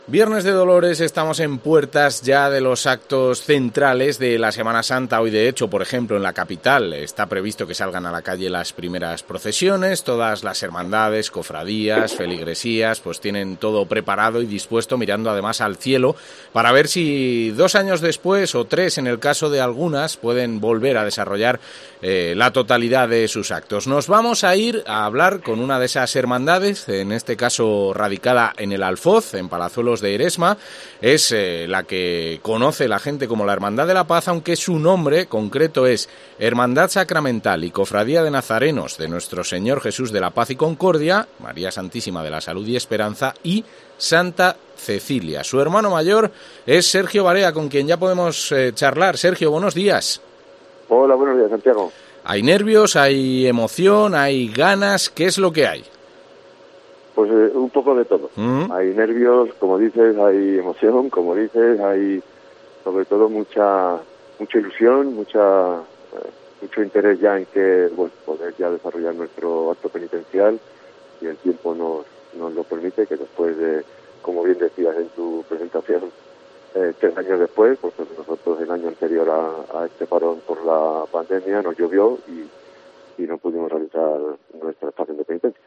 Viernes de Dolores, estamos en puertas ya de los actos centrales de la Semana Santa. Hoy, de hecho, por ejemplo, en la capital está previsto que salgan a la calle las primeras procesiones. Todas las hermandades, cofradías, feligresías, pues tienen todo preparado y dispuesto, mirando además al cielo, para ver si 2 años después, o 3 en el caso de algunas, pueden volver a desarrollar la totalidad de sus actos. Nos vamos a ir a hablar con una de esas hermandades, en este caso radicada en el Alfoz, en Palazuelos de Eresma. Es la que conoce la gente como la Hermandad de la Paz, aunque su nombre concreto es Hermandad Sacramental y Cofradía de Nazarenos de Nuestro Señor Jesús de la Paz y Concordia, María Santísima de la Salud y Esperanza y Santa Cecilia. Su hermano mayor es Sergio Barea, con quien ya podemos charlar. Sergio, buenos días. Hola, buenos días, Santiago. ¿Hay nervios, hay emoción, hay ganas? ¿Qué es lo que hay? Pues un poco de todo. Hay nervios, como dices, hay emoción, como dices, hay sobre todo mucha ilusión, mucho interés ya en que poder ya desarrollar nuestro acto penitencial, y el tiempo nos lo permite, que después de, como bien decías en tu presentación, 3 años después, pues nosotros el año anterior a este parón por la pandemia nos llovió y no pudimos realizar nuestra estación de penitencia.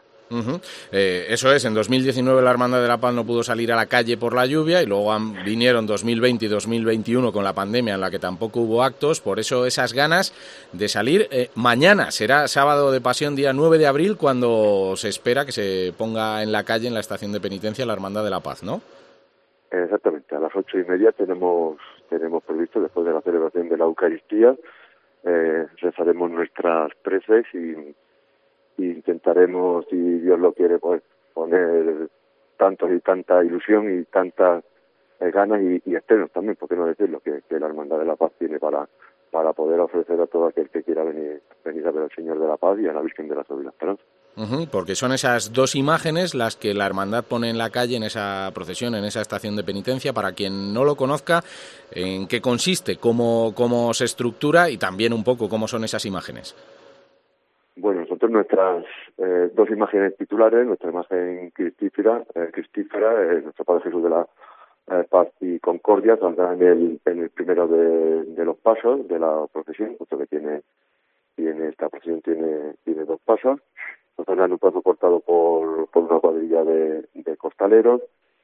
Eso es, en 2019 la Hermandad de la Paz no pudo salir a la calle por la lluvia y luego vinieron 2020 y 2021 con la pandemia en la que tampoco hubo actos, por eso esas ganas de salir. Mañana será sábado de Pasión, día 9 de abril, cuando se espera que se ponga en la calle, en la estación de penitencia, la Hermandad de la Paz, ¿no? Exactamente, a las 8:30 tenemos previsto, después de la celebración de la Eucaristía, rezaremos nuestras preces y intentaremos, si Dios lo quiere, pues poner tanta ilusión y tantas ganas y externos también, por qué no decirlo, que la Hermandad de la Paz tiene para poder ofrecer a todo aquel que quiera venir a ver al Señor de la Paz y a la Virgen de la Salud y la Esperanza. Porque son esas 2 imágenes las que la hermandad pone en la calle, en esa procesión, en esa estación de penitencia. Para quien no lo conozca, ¿en qué consiste, cómo se estructura y también un poco cómo son esas imágenes? Bueno, nosotros nuestras 2 imágenes titulares, nuestra imagen cristífera, nuestro Padre Jesús de la Paz y Concordia, saldrá en el primero de los pasos de la procesión, puesto que tiene esta procesión tiene 2 pasos. Nosotros en un paso cortado por una cuadrilla de costaleros,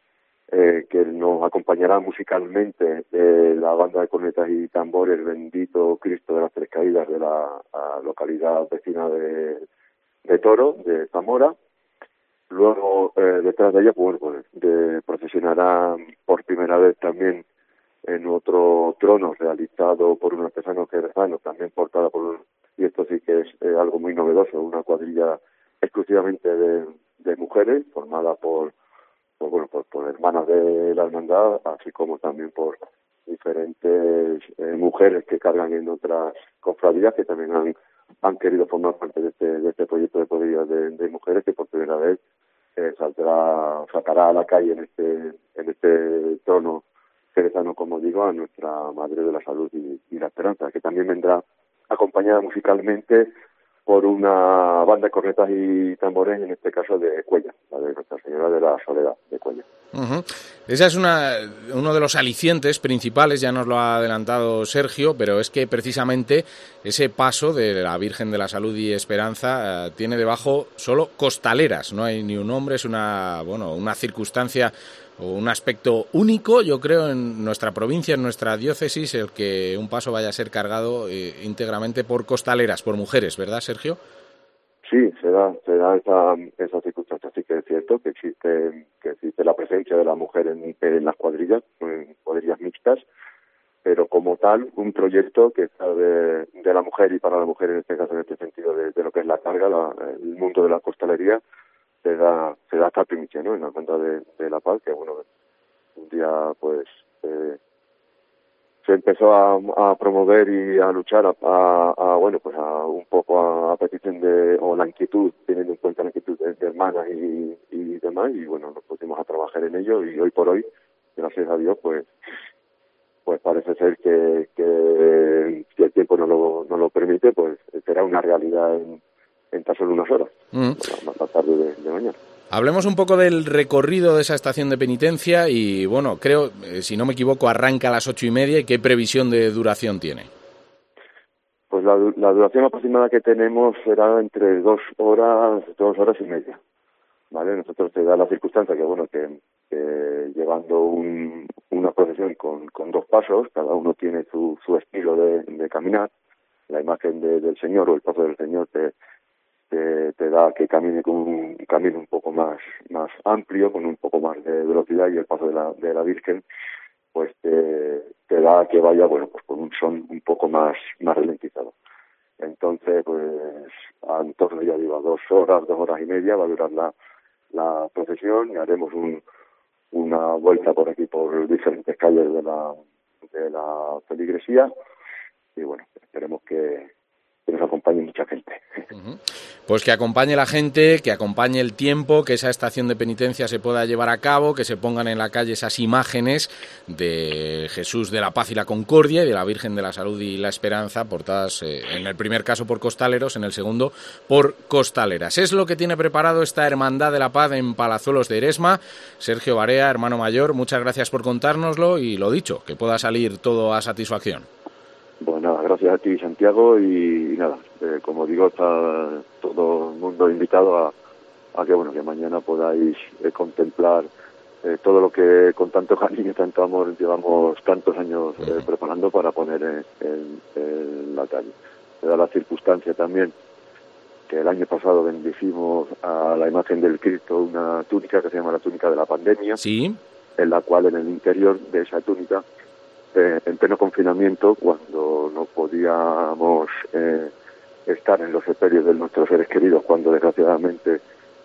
que nos acompañará musicalmente la banda de cornetas y tambores, el Bendito Cristo de las Tres Caídas, de la localidad vecina de Toro, de Zamora. Luego, detrás de ella, pues procesionará por primera vez también en otro trono realizado por un artesano jerezano, también portada y esto sí que es algo muy novedoso, una cuadrilla exclusivamente de mujeres, formada por hermanas de la hermandad, así como también por diferentes mujeres que cargan en otras cofradías que también han querido formar parte de este proyecto de cuadrillas de mujeres, que por primera vez sacará a la calle en este trono jerezano, como digo, a nuestra Madre de la Salud y la Esperanza, que también vendrá acompañada musicalmente por una banda de cornetas y tambores, en este caso de Cuéllar, la de Nuestra Señora de la Soledad de Cuéllar. Esa es uno de los alicientes principales, ya nos lo ha adelantado Sergio, pero es que precisamente ese paso de la Virgen de la Salud y Esperanza tiene debajo solo costaleras, no hay ni un hombre, es una circunstancia o un aspecto único, yo creo, en nuestra provincia, en nuestra diócesis, el que un paso vaya a ser cargado íntegramente por costaleras, por mujeres, ¿verdad, Sergio? Sí, se da esa circunstancia. Sí que es cierto que existe la presencia de la mujer en las cuadrillas, en cuadrillas mixtas, pero como tal, un proyecto que está de la mujer y para la mujer, en este caso, en este sentido de lo que es la carga, el mundo de la costalería, se da esta primicia, ¿no? En la Hermandad de la Paz, que un día pues se empezó a promover y a luchar a un poco a petición o la inquietud, teniendo en cuenta la inquietud de hermanas y demás, y bueno, nos pusimos a trabajar en ello, y hoy por hoy, gracias a Dios, pues parece ser que si el tiempo no lo permite, pues será una realidad en tan solo unas horas, más tarde de mañana. Hablemos un poco del recorrido de esa estación de penitencia y, bueno, creo, si no me equivoco, arranca a las 8:30. ¿Y qué previsión de duración tiene? Pues la duración aproximada que tenemos será entre 2 horas y media. ¿Vale? Nosotros te da la circunstancia que, bueno, que llevando una procesión con 2 pasos, cada uno tiene su estilo de caminar. La imagen del Señor o el paso del Señor te da que camine con un camino un poco más amplio, con un poco más de velocidad, y el paso de la Virgen pues te da que vaya, bueno, pues con un son un poco más ralentizado. Entonces, pues en torno, ya digo, a 2 horas y media va a durar la procesión, y haremos una vuelta por aquí por diferentes calles de la feligresía, y bueno, esperemos que nos acompañe mucha gente. Pues que acompañe la gente, que acompañe el tiempo, que esa estación de penitencia se pueda llevar a cabo, que se pongan en la calle esas imágenes de Jesús de la Paz y la Concordia y de la Virgen de la Salud y la Esperanza, portadas en el primer caso por costaleros, en el segundo por costaleras. Es lo que tiene preparado esta Hermandad de la Paz en Palazuelos de Eresma. Sergio Barea, hermano mayor, muchas gracias por contárnoslo y lo dicho, que pueda salir todo a satisfacción. Pues nada, gracias a ti, Santiago, y nada, como digo, está todo el mundo invitado a que, bueno, que mañana podáis contemplar todo lo que con tanto cariño y tanto amor llevamos tantos años preparando para poner en la calle. Se da la circunstancia también que el año pasado bendecimos a la imagen del Cristo una túnica que se llama la túnica de la pandemia, ¿Sí? En la cual en el interior de esa túnica, en pleno confinamiento, cuando no podíamos estar en los sepelios de nuestros seres queridos, cuando desgraciadamente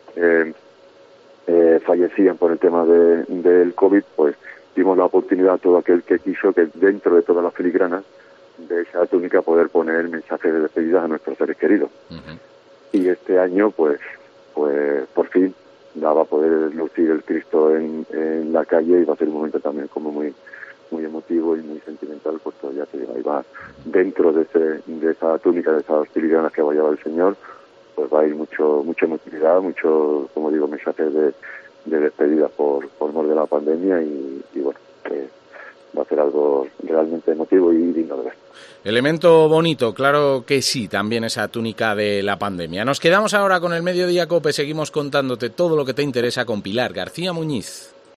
fallecían por el tema del COVID, pues dimos la oportunidad a todo aquel que quiso que dentro de todas las filigranas de esa túnica poder poner el mensaje de despedida a nuestros seres queridos. Y este año, pues por fin va a poder lucir el Cristo en la calle, y va a ser un momento también como muy emotivo y muy sentimental, pues todavía se va dentro de esa túnica, de esas filigranas que va a llevar el Señor, pues va a ir mucha emotividad, mucho, como digo, mensajes de despedida por mor de la pandemia, y bueno, va a ser algo realmente emotivo y digno de ver. Elemento bonito, claro que sí, también esa túnica de la pandemia. Nos quedamos ahora con el Mediodía COPE, seguimos contándote todo lo que te interesa con Pilar García Muñiz.